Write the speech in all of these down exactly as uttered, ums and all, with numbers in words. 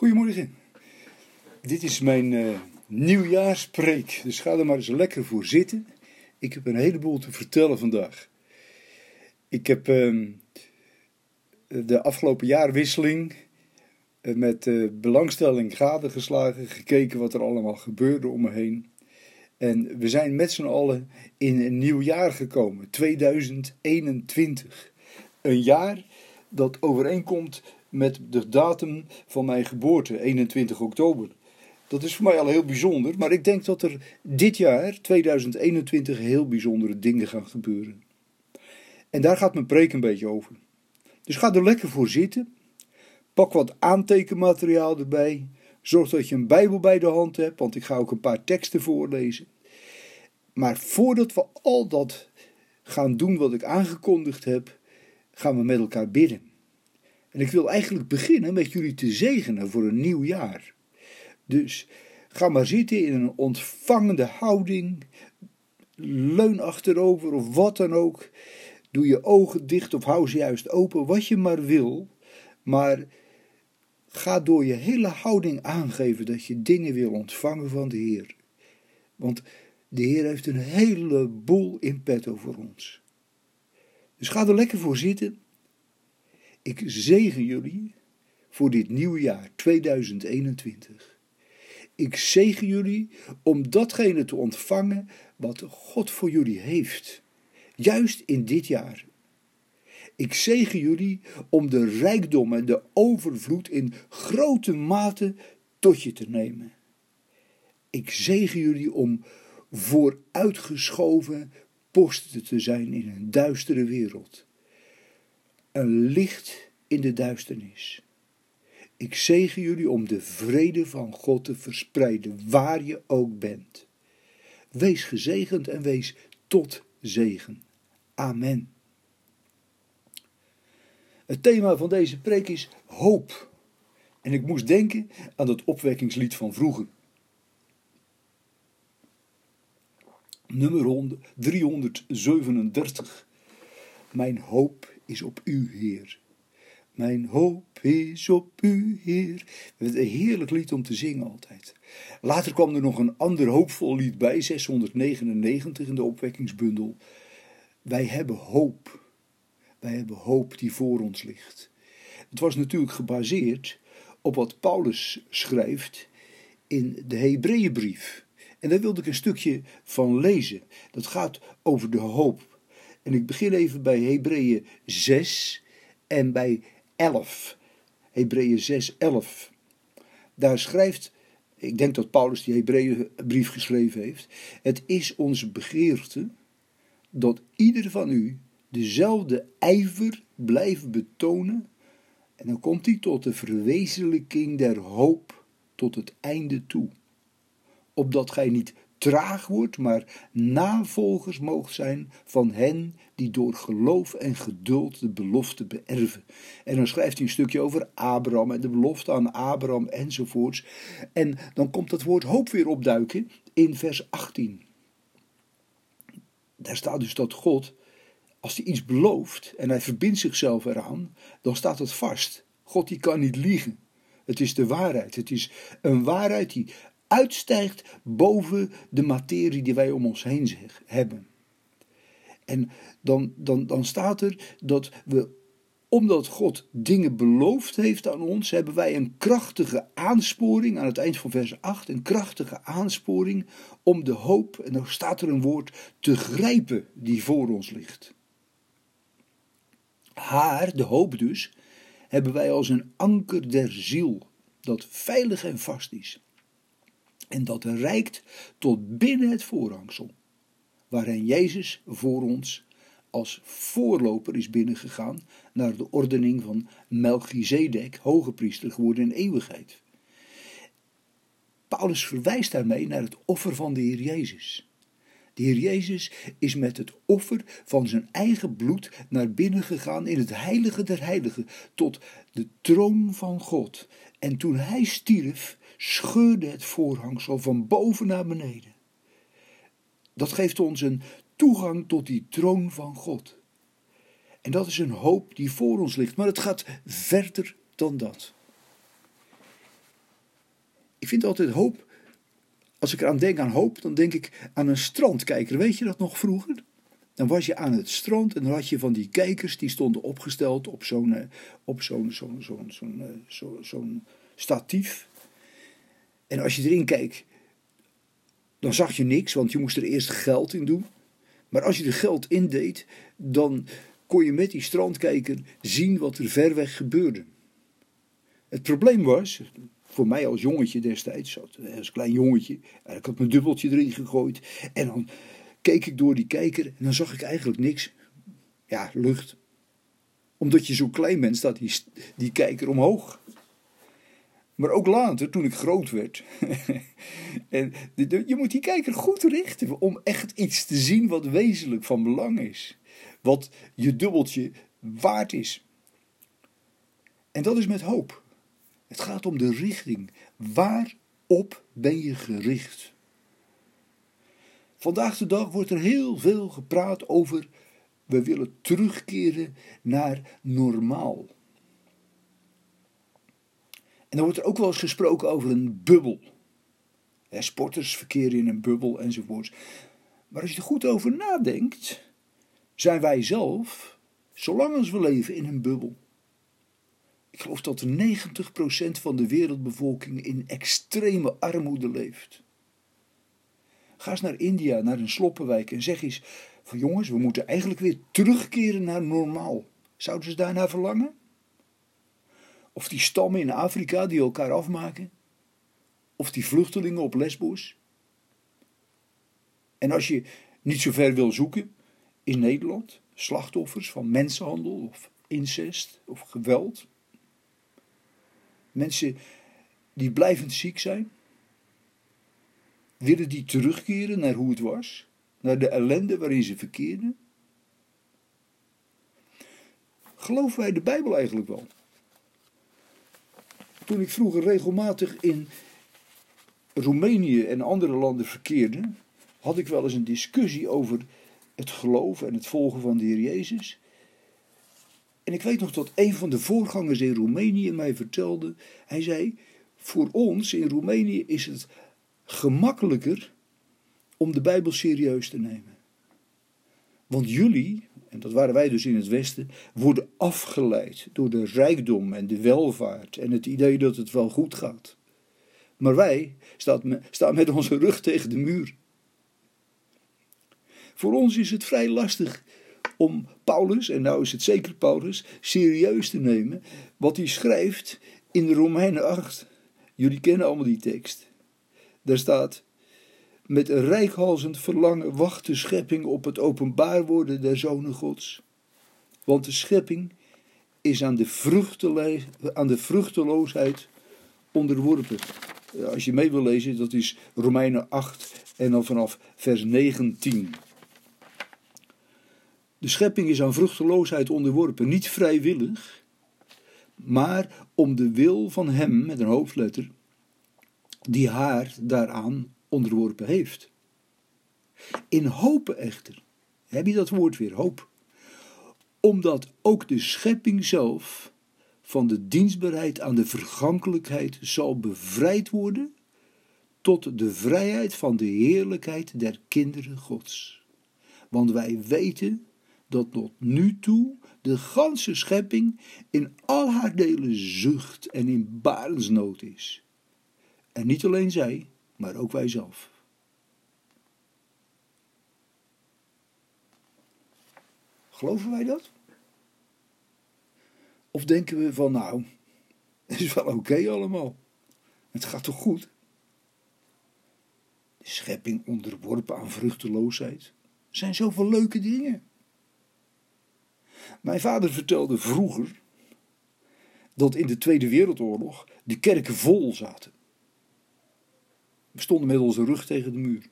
Goedemorgen. Dit is mijn uh, nieuwjaarspreek, dus ga er maar eens lekker voor zitten. Ik heb een heleboel te vertellen vandaag. Ik heb uh, de afgelopen jaarwisseling uh, met uh, belangstelling gadegeslagen, gekeken wat er allemaal gebeurde om me heen. En we zijn met z'n allen in een nieuw jaar gekomen, tweeduizend eenentwintig. Een jaar dat overeenkomt met de datum van mijn geboorte, eenentwintig oktober. Dat is voor mij al heel bijzonder, maar ik denk dat er dit jaar, tweeduizend eenentwintig, heel bijzondere dingen gaan gebeuren. En daar gaat mijn preek een beetje over. Dus ga er lekker voor zitten. Pak wat aantekenmateriaal erbij. Zorg dat je een Bijbel bij de hand hebt, want ik ga ook een paar teksten voorlezen. Maar voordat we al dat gaan doen wat ik aangekondigd heb, gaan we met elkaar bidden. En ik wil eigenlijk beginnen met jullie te zegenen voor een nieuw jaar. Dus ga maar zitten in een ontvangende houding. Leun achterover of wat dan ook. Doe je ogen dicht of hou ze juist open, wat je maar wil. Maar ga door je hele houding aangeven dat je dingen wil ontvangen van de Heer. Want de Heer heeft een heleboel in petto voor ons. Dus ga er lekker voor zitten. Ik zegen jullie voor dit nieuwe jaar, tweeduizend eenentwintig. Ik zegen jullie om datgene te ontvangen wat God voor jullie heeft. Juist in dit jaar. Ik zegen jullie om de rijkdom en de overvloed in grote mate tot je te nemen. Ik zegen jullie om vooruitgeschoven posten te zijn in een duistere wereld. Een licht in de duisternis. Ik zegen jullie om de vrede van God te verspreiden, waar je ook bent. Wees gezegend en wees tot zegen. Amen. Het thema van deze preek is hoop. En ik moest denken aan het opwekkingslied van vroeger. Nummer driehonderdzevenendertig. Mijn hoop is op u, Heer. Mijn hoop is op u, Heer. Een heerlijk lied om te zingen altijd. Later kwam er nog een ander hoopvol lied bij, zeshonderdnegenennegentig in de opwekkingsbundel. Wij hebben hoop. Wij hebben hoop die voor ons ligt. Het was natuurlijk gebaseerd op wat Paulus schrijft in de Hebreeënbrief. En daar wilde ik een stukje van lezen. Dat gaat over de hoop. En ik begin even bij Hebreeën zes en bij elf. Hebreeën zes, elf. Daar schrijft, ik denk dat Paulus die Hebreeënbrief geschreven heeft. Het is onze begeerte dat ieder van u dezelfde ijver blijft betonen. En dan komt hij tot de verwezenlijking der hoop tot het einde toe. Opdat gij niet traag wordt, maar navolgers moogt zijn van hen die door geloof en geduld de belofte beërven. En dan schrijft hij een stukje over Abraham en de belofte aan Abraham enzovoorts. En dan komt dat woord hoop weer opduiken in vers achttien. Daar staat dus dat God, als hij iets belooft en hij verbindt zichzelf eraan, dan staat het vast. God die kan niet liegen. Het is de waarheid. Het is een waarheid die uitstijgt boven de materie die wij om ons heen zeg, hebben. En dan, dan, dan staat er dat we, omdat God dingen beloofd heeft aan ons, hebben wij een krachtige aansporing, aan het eind van vers acht, een krachtige aansporing om de hoop, en dan staat er een woord, te grijpen die voor ons ligt. Haar, de hoop dus, hebben wij als een anker der ziel, dat veilig en vast is. En dat reikt tot binnen het voorhangsel, waarin Jezus voor ons als voorloper is binnengegaan naar de ordening van Melchizedek, hoge priester geworden in eeuwigheid. Paulus verwijst daarmee naar het offer van de Heer Jezus. De Heer Jezus is met het offer van zijn eigen bloed naar binnen gegaan in het heilige der heiligen, tot de troon van God. En toen hij stierf, scheurde het voorhangsel van boven naar beneden. Dat geeft ons een toegang tot die troon van God. En dat is een hoop die voor ons ligt, maar het gaat verder dan dat. Ik vind altijd hoop, als ik eraan denk aan hoop, dan denk ik aan een strandkijker. Weet je dat nog vroeger? Dan was je aan het strand en dan had je van die kijkers die stonden opgesteld op zo'n op zo'n zo'n zo'n zo'n zo, zo'n statief. En als je erin keek, dan zag je niks, want je moest er eerst geld in doen. Maar als je er geld in deed, dan kon je met die strandkijker zien wat er ver weg gebeurde. Het probleem was, voor mij als jongetje destijds, als klein jongetje, ik had mijn dubbeltje erin gegooid en dan keek ik door die kijker en dan zag ik eigenlijk niks. Ja, lucht. Omdat je zo klein bent, staat die, die kijker omhoog. Maar ook later, toen ik groot werd. en je moet die kijker goed richten om echt iets te zien wat wezenlijk van belang is. Wat je dubbeltje waard is. En dat is met hoop. Het gaat om de richting. Waarop ben je gericht? Vandaag de dag wordt er heel veel gepraat over, we willen terugkeren naar normaal. En dan wordt er ook wel eens gesproken over een bubbel. Sporters verkeren in een bubbel enzovoorts. Maar als je er goed over nadenkt, zijn wij zelf, zolang als we leven, in een bubbel. Ik geloof dat er negentig procent van de wereldbevolking in extreme armoede leeft. Ga eens naar India, naar een sloppenwijk en zeg eens van jongens, we moeten eigenlijk weer terugkeren naar normaal. Zouden ze daarnaar verlangen? Of die stammen in Afrika die elkaar afmaken? Of die vluchtelingen op Lesbos? En als je niet zo ver wil zoeken, in Nederland, slachtoffers van mensenhandel of incest of geweld. Mensen die blijvend ziek zijn. Willen die terugkeren naar hoe het was? Naar de ellende waarin ze verkeerden? Geloven wij de Bijbel eigenlijk wel? Toen ik vroeger regelmatig in Roemenië en andere landen verkeerde, had ik wel eens een discussie over het geloven en het volgen van de Heer Jezus. En ik weet nog dat een van de voorgangers in Roemenië mij vertelde, hij zei, voor ons in Roemenië is het gemakkelijker om de Bijbel serieus te nemen. Want jullie, en dat waren wij dus in het Westen, worden afgeleid door de rijkdom en de welvaart en het idee dat het wel goed gaat. Maar wij staan met onze rug tegen de muur. Voor ons is het vrij lastig om Paulus, en nou is het zeker Paulus, serieus te nemen wat hij schrijft in de Romeinen acht. Jullie kennen allemaal die tekst. Daar staat, met een reikhalzend verlangen wacht de schepping op het openbaar worden der zonen Gods. Want de schepping is aan de, vruchtele- aan de vruchteloosheid onderworpen. Als je mee wil lezen, dat is Romeinen acht en dan vanaf vers negentien. De schepping is aan vruchteloosheid onderworpen, niet vrijwillig, maar om de wil van hem, met een hoofdletter, die haar daaraan onderworpen heeft. In hopen echter, heb je dat woord weer, hoop, omdat ook de schepping zelf van de dienstbaarheid aan de vergankelijkheid zal bevrijd worden tot de vrijheid van de heerlijkheid der kinderen Gods. Want wij weten dat tot nu toe de ganse schepping in al haar delen zucht en in barensnood is. En niet alleen zij, maar ook wij zelf. Geloven wij dat? Of denken we van nou, het is wel oké okay allemaal. Het gaat toch goed? De schepping onderworpen aan vruchteloosheid. Er zijn zoveel leuke dingen. Mijn vader vertelde vroeger dat in de Tweede Wereldoorlog de kerken vol zaten. We stonden met onze rug tegen de muur.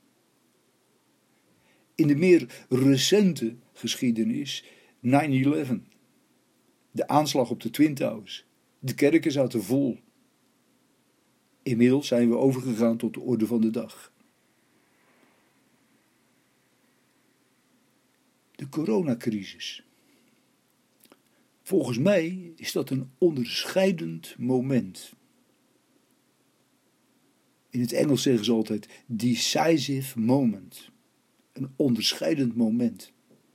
In de meer recente geschiedenis, nine eleven. De aanslag op de Twin Towers. De kerken zaten vol. Inmiddels zijn we overgegaan tot de orde van de dag. De coronacrisis. Volgens mij is dat een onderscheidend moment. In het Engels zeggen ze altijd decisive moment. Een onderscheidend moment.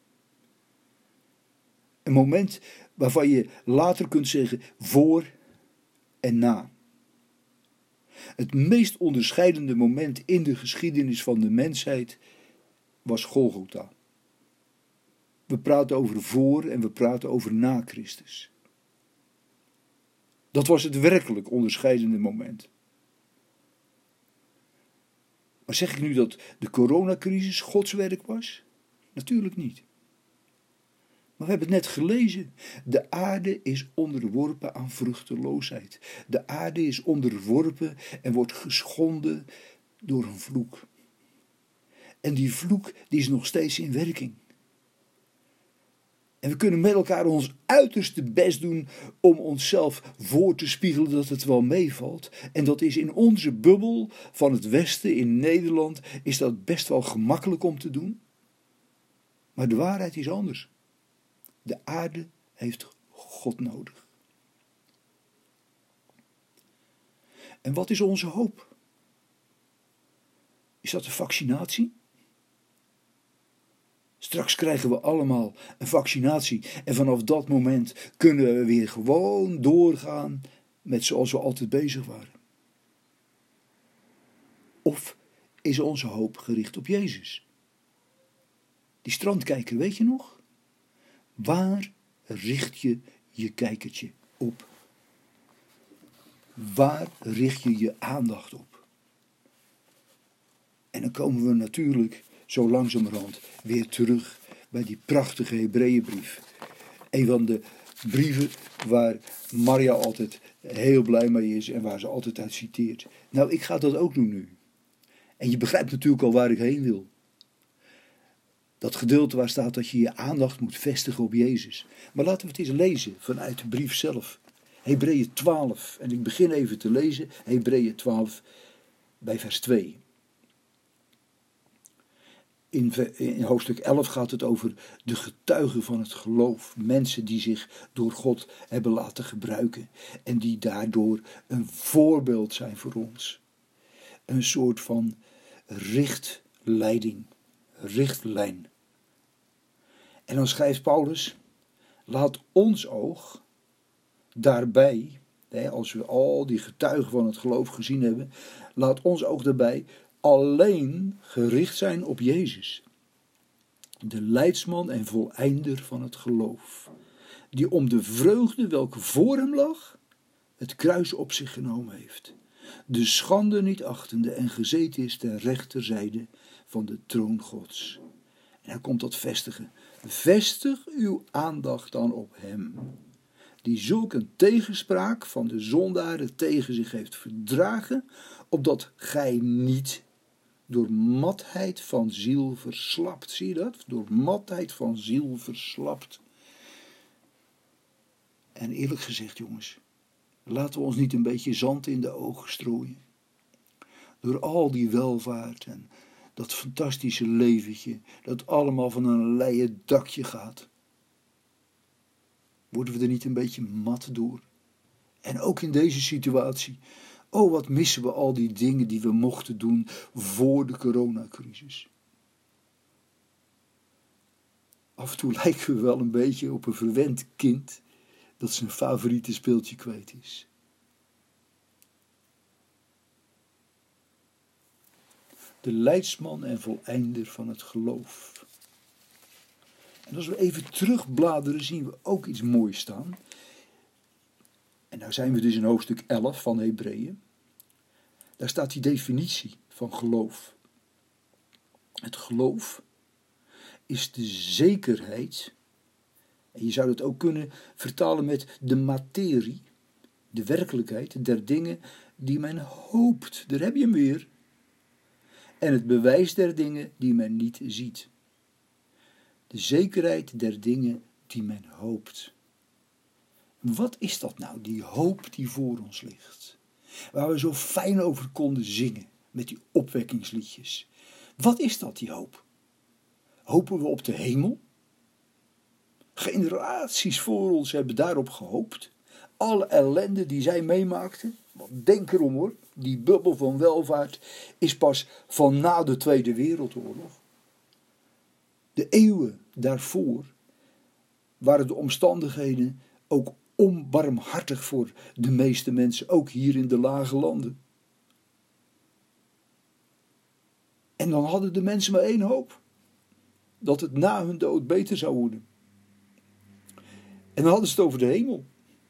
Een moment waarvan je later kunt zeggen voor en na. Het meest onderscheidende moment in de geschiedenis van de mensheid was Golgotha. We praten over voor en we praten over na Christus. Dat was het werkelijk onderscheidende moment. Maar zeg ik nu dat de coronacrisis Gods werk was? Natuurlijk niet. Maar we hebben het net gelezen. De aarde is onderworpen aan vruchteloosheid. De aarde is onderworpen en wordt geschonden door een vloek. En die vloek die is nog steeds in werking. En we kunnen met elkaar ons uiterste best doen om onszelf voor te spiegelen dat het wel meevalt. En dat is in onze bubbel van het Westen, in Nederland, is dat best wel gemakkelijk om te doen. Maar de waarheid is anders. De aarde heeft God nodig. En wat is onze hoop? Is dat de vaccinatie? Straks krijgen we allemaal een vaccinatie en vanaf dat moment kunnen we weer gewoon doorgaan met zoals we altijd bezig waren. Of is onze hoop gericht op Jezus? Die strandkijker, weet je nog? Waar richt je je kijkertje op? Waar richt je je aandacht op? En dan komen we natuurlijk zo langzamerhand weer terug bij die prachtige Hebreeënbrief. Een van de brieven waar Maria altijd heel blij mee is en waar ze altijd uit citeert. Nou, ik ga dat ook doen nu. En je begrijpt natuurlijk al waar ik heen wil. Dat gedeelte waar staat dat je je aandacht moet vestigen op Jezus. Maar laten we het eens lezen vanuit de brief zelf. Hebreeën twaalf. En ik begin even te lezen. Hebreeën twaalf bij vers twee. In, in hoofdstuk elf gaat het over de getuigen van het geloof. Mensen die zich door God hebben laten gebruiken. En die daardoor een voorbeeld zijn voor ons. Een soort van richtleiding. Richtlijn. En dan schrijft Paulus, laat ons oog daarbij, als we al die getuigen van het geloof gezien hebben, laat ons oog daarbij alleen gericht zijn op Jezus. De leidsman en voleinder van het geloof. Die om de vreugde welke voor hem lag, het kruis op zich genomen heeft. De schande niet achtende en gezeten is ter rechterzijde van de troon Gods. En hij komt tot vestigen. Vestig uw aandacht dan op hem, die zulk een tegenspraak van de zondaren tegen zich heeft verdragen, opdat gij niet door matheid van ziel verslapt. Zie je dat? Door matheid van ziel verslapt. En eerlijk gezegd, jongens, laten we ons niet een beetje zand in de ogen strooien. Door al die welvaart en dat fantastische leventje, dat allemaal van een leien dakje gaat. Worden we er niet een beetje mat door? En ook in deze situatie. Oh, wat missen we al die dingen die we mochten doen voor de coronacrisis. Af en toe lijken we wel een beetje op een verwend kind dat zijn favoriete speeltje kwijt is. De leidsman en voleinder van het geloof. En als we even terugbladeren zien we ook iets moois staan. En nou zijn we dus in hoofdstuk elf van Hebreeën. Daar staat die definitie van geloof. Het geloof is de zekerheid. En je zou het ook kunnen vertalen met de materie. De werkelijkheid der dingen die men hoopt. Daar heb je hem weer. En het bewijs der dingen die men niet ziet. De zekerheid der dingen die men hoopt. Wat is dat nou, die hoop die voor ons ligt? Waar we zo fijn over konden zingen met die opwekkingsliedjes. Wat is dat, die hoop? Hopen we op de hemel? Generaties voor ons hebben daarop gehoopt. Alle ellende die zij meemaakten. Want denk erom hoor, die bubbel van welvaart is pas van na de Tweede Wereldoorlog. De eeuwen daarvoor waren de omstandigheden ook onbarmhartig voor de meeste mensen, ook hier in de lage landen. En dan hadden de mensen maar één hoop. Dat het na hun dood beter zou worden. En dan hadden ze het over de hemel.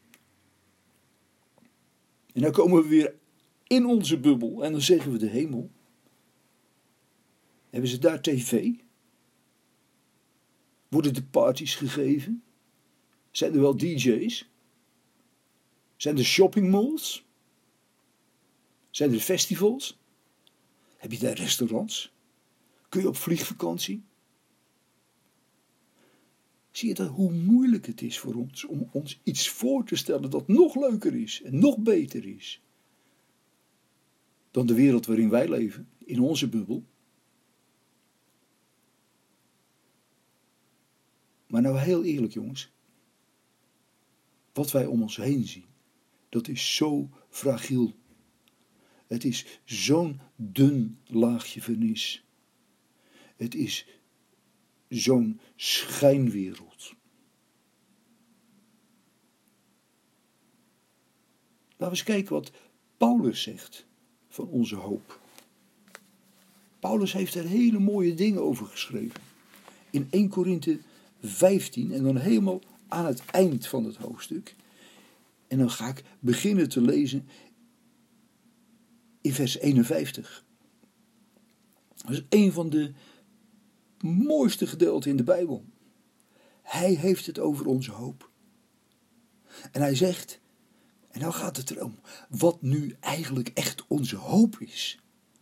En dan komen we weer in onze bubbel en dan zeggen we de hemel. Hebben ze daar tv? Worden de parties gegeven? Zijn er wel D J's? Zijn er shoppingmalls? Zijn er festivals? Heb je daar restaurants? Kun je op vliegvakantie? Zie je dat, hoe moeilijk het is voor ons om ons iets voor te stellen dat nog leuker is en nog beter is dan de wereld waarin wij leven, in onze bubbel. Maar nou heel eerlijk jongens, wat wij om ons heen zien, dat is zo fragiel. Het is zo'n dun laagje vernis. Het is zo'n schijnwereld. Laten we eens kijken wat Paulus zegt van onze hoop. Paulus heeft er hele mooie dingen over geschreven. In Eerste Korinthe vijftien en dan helemaal aan het eind van het hoofdstuk. En dan ga ik beginnen te lezen in vers eenenvijftig. Dat is een van de mooiste gedeelten in de Bijbel. Hij heeft het over onze hoop. En hij zegt, en nou gaat het erom, wat nu eigenlijk echt onze hoop is.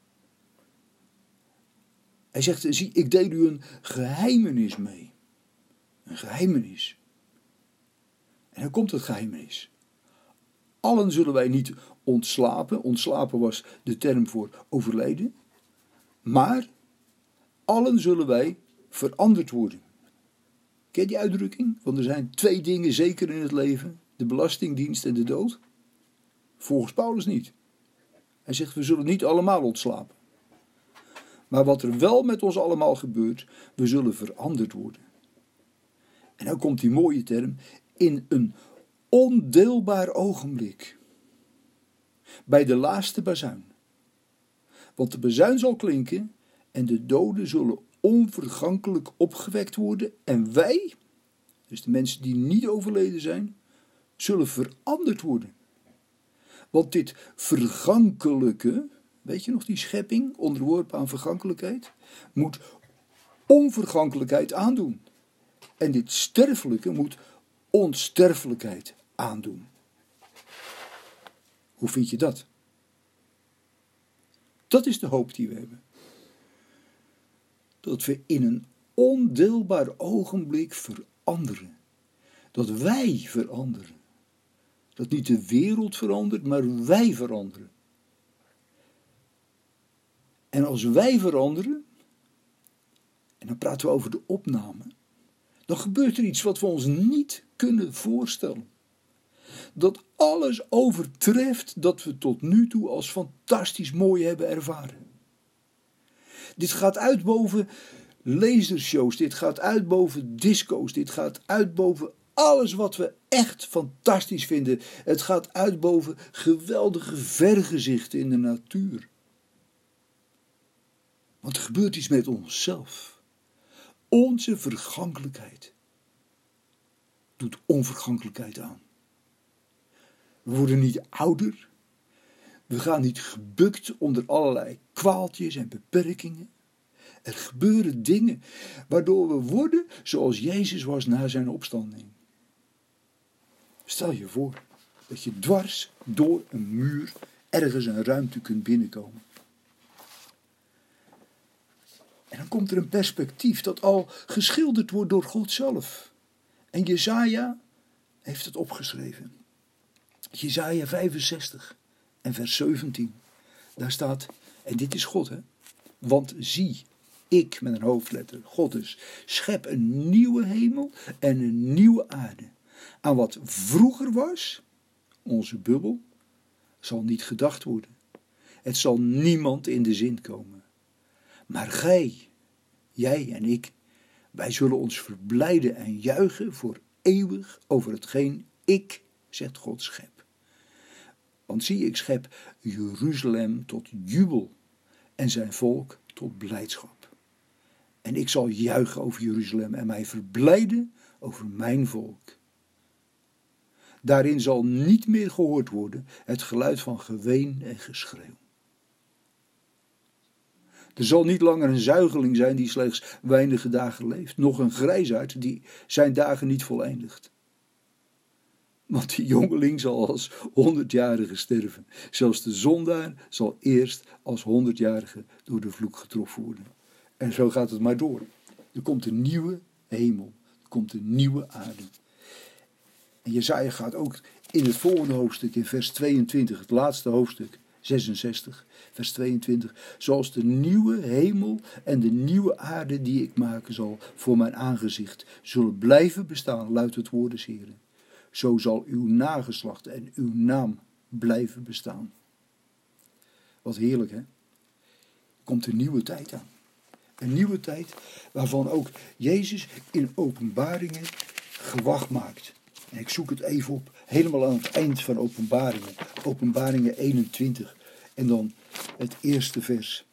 Hij zegt, zie, ik deel u een geheimenis mee. Een geheimenis. En dan komt het geheimenis. Allen zullen wij niet ontslapen. Ontslapen was de term voor overlijden. Maar allen zullen wij veranderd worden. Ken je die uitdrukking? Want er zijn twee dingen zeker in het leven. De belastingdienst en de dood. Volgens Paulus niet. Hij zegt, we zullen niet allemaal ontslapen. Maar wat er wel met ons allemaal gebeurt, we zullen veranderd worden. En dan komt die mooie term, in een ondeelbaar ogenblik. Bij de laatste bazuin. Want de bazuin zal klinken en de doden zullen onvergankelijk opgewekt worden. En wij, dus de mensen die niet overleden zijn, zullen veranderd worden. Want dit vergankelijke, weet je nog die schepping, onderworpen aan vergankelijkheid, moet onvergankelijkheid aandoen. En dit sterfelijke moet onsterfelijkheid aandoen. Hoe vind je dat? Dat is de hoop die we hebben. Dat we in een ondeelbaar ogenblik veranderen. Dat wij veranderen. Dat niet de wereld verandert, maar wij veranderen. En als wij veranderen, en dan praten we over de opname, dan gebeurt er iets wat we ons niet kunnen voorstellen. Dat alles overtreft dat we tot nu toe als fantastisch mooi hebben ervaren. Dit gaat uit boven lasershows, dit gaat uit boven disco's, dit gaat uit boven alles wat we echt fantastisch vinden. Het gaat uit boven geweldige vergezichten in de natuur. Want er gebeurt iets met onszelf. Onze vergankelijkheid doet onvergankelijkheid aan. We worden niet ouder. We gaan niet gebukt onder allerlei kwaaltjes en beperkingen. Er gebeuren dingen waardoor we worden zoals Jezus was na zijn opstanding. Stel je voor dat je dwars door een muur ergens een ruimte kunt binnenkomen. En dan komt er een perspectief dat al geschilderd wordt door God zelf. En Jesaja heeft het opgeschreven. Jesaja vijfenzestig en vers zeventien. Daar staat, en dit is God hè. Want zie, ik met een hoofdletter, God dus, schep een nieuwe hemel en een nieuwe aarde. Aan wat vroeger was, onze bubbel, zal niet gedacht worden. Het zal niemand in de zin komen. Maar gij, jij en ik, wij zullen ons verblijden en juichen voor eeuwig over hetgeen ik, zegt God, schep. Want zie, ik schep Jeruzalem tot jubel en zijn volk tot blijdschap. En ik zal juichen over Jeruzalem en mij verblijden over mijn volk. Daarin zal niet meer gehoord worden het geluid van geween en geschreeuw. Er zal niet langer een zuigeling zijn die slechts weinige dagen leeft, noch een grijsaard die zijn dagen niet voleindigt. Want de jongeling zal als honderdjarige sterven. Zelfs de zondaar zal eerst als honderdjarige door de vloek getroffen worden. En zo gaat het maar door. Er komt een nieuwe hemel. Er komt een nieuwe aarde. En Jesaja gaat ook in het volgende hoofdstuk, in vers tweeëntwintig, het laatste hoofdstuk, zesenzestig, vers tweeëntwintig. Zoals de nieuwe hemel en de nieuwe aarde die ik maken zal voor mijn aangezicht zullen blijven bestaan, luidt het woord des Heren. Zo zal uw nageslacht en uw naam blijven bestaan. Wat heerlijk, hè? Er komt een nieuwe tijd aan. Een nieuwe tijd waarvan ook Jezus in Openbaringen gewag maakt. En ik zoek het even op, helemaal aan het eind van Openbaringen. Openbaringen eenentwintig. En dan het eerste vers.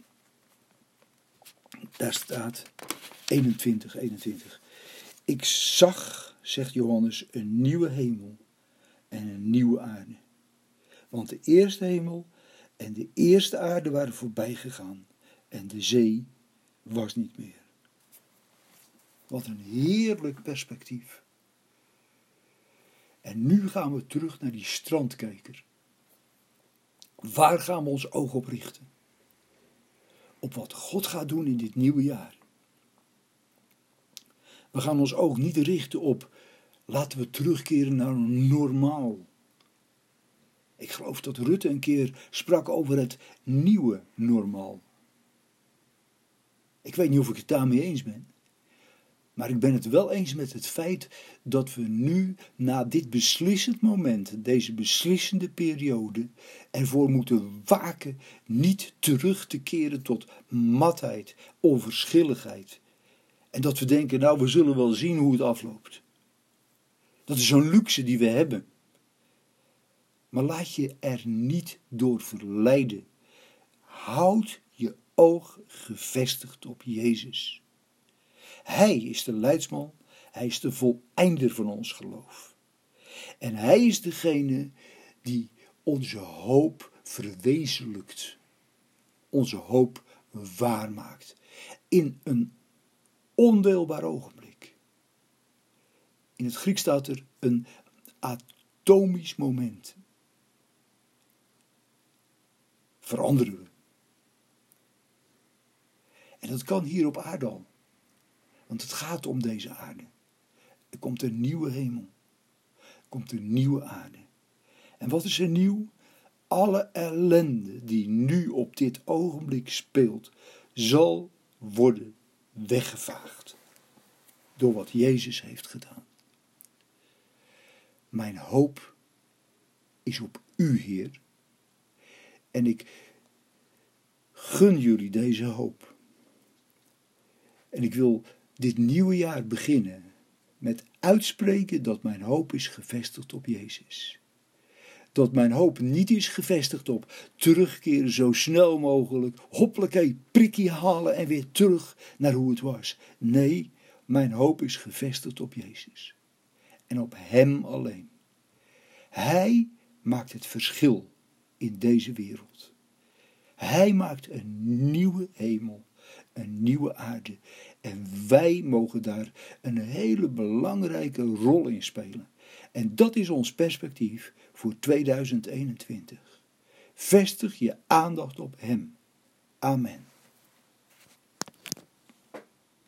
Daar staat eenentwintig, eenentwintig. Ik zag, zegt Johannes, een nieuwe hemel en een nieuwe aarde. Want de eerste hemel en de eerste aarde waren voorbij gegaan. En de zee was niet meer. Wat een heerlijk perspectief. En nu gaan we terug naar die strandkijker. Waar gaan we ons oog op richten? Op wat God gaat doen in dit nieuwe jaar. We gaan ons oog niet richten op, laten we terugkeren naar een normaal. Ik geloof dat Rutte een keer sprak over het nieuwe normaal. Ik weet niet of ik het daarmee eens ben. Maar ik ben het wel eens met het feit dat we nu, na dit beslissend moment, deze beslissende periode, ervoor moeten waken niet terug te keren tot matheid, onverschilligheid. En dat we denken, nou, we zullen wel zien hoe het afloopt. Dat is zo'n luxe die we hebben. Maar laat je er niet door verleiden. Houd je oog gevestigd op Jezus. Hij is de leidsman, hij is de voleinder van ons geloof. En hij is degene die onze hoop verwezenlijkt. Onze hoop waarmaakt. In een ondeelbaar ogenblik. In het Grieks staat er een atomisch moment. Veranderen we. En dat kan hier op aarde al. Want het gaat om deze aarde. Er komt een nieuwe hemel. Er komt een nieuwe aarde. En wat is er nieuw? Alle ellende die nu op dit ogenblik speelt, zal worden weggevaagd. Door wat Jezus heeft gedaan. Mijn hoop is op u, Heer. En ik gun jullie deze hoop. En ik wil dit nieuwe jaar beginnen met uitspreken dat mijn hoop is gevestigd op Jezus. Dat mijn hoop niet is gevestigd op terugkeren zo snel mogelijk, hoppakee, prikkie halen en weer terug naar hoe het was. Nee, mijn hoop is gevestigd op Jezus. En op Hem alleen. Hij maakt het verschil in deze wereld. Hij maakt een nieuwe hemel, een nieuwe aarde. En wij mogen daar een hele belangrijke rol in spelen. En dat is ons perspectief voor tweeduizend eenentwintig. Vestig je aandacht op Hem. Amen.